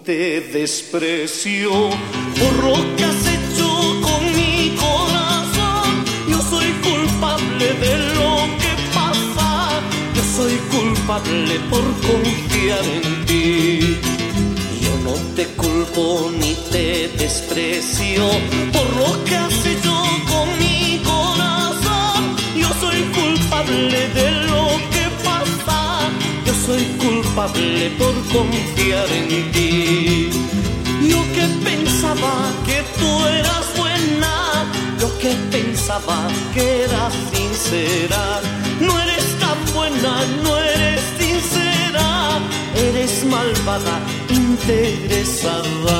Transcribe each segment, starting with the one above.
te desprecio por lo que has hecho con mi corazón. Yo soy culpable de lo que pasa, yo soy culpable por confiar en ti. Yo no te culpo ni te desprecio por lo que has hecho con mi corazón. Yo soy culpable de lo que pasa, yo soy culpable por confiar en ti. Yo que pensaba que tú eras buena, yo que pensaba que eras sincera. No eres tan buena, no eres sincera, eres malvada, interesada.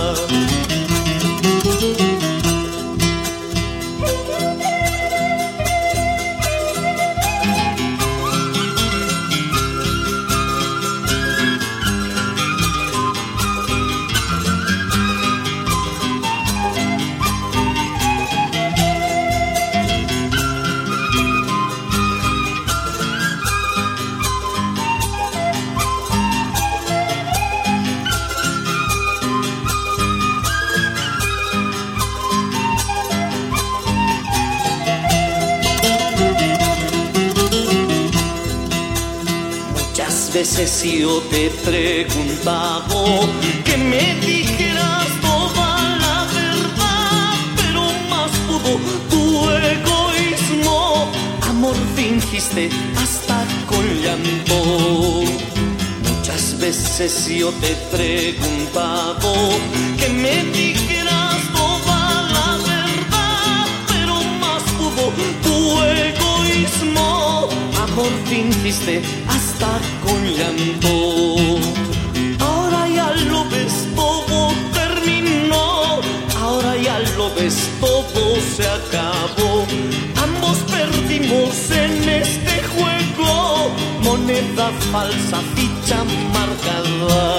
Veces yo te he preguntado que me dijeras toda la verdad, pero más pudo tu egoísmo. Amor fingiste hasta con llanto. Muchas veces yo te he preguntado que me dijeras toda la verdad, pero más pudo tu egoísmo. Amor fingiste hasta con llanto. Ahora ya lo ves, todo terminó. Ahora ya lo ves, todo se acabó. Ambos perdimos en este juego. Moneda falsa, ficha marcada.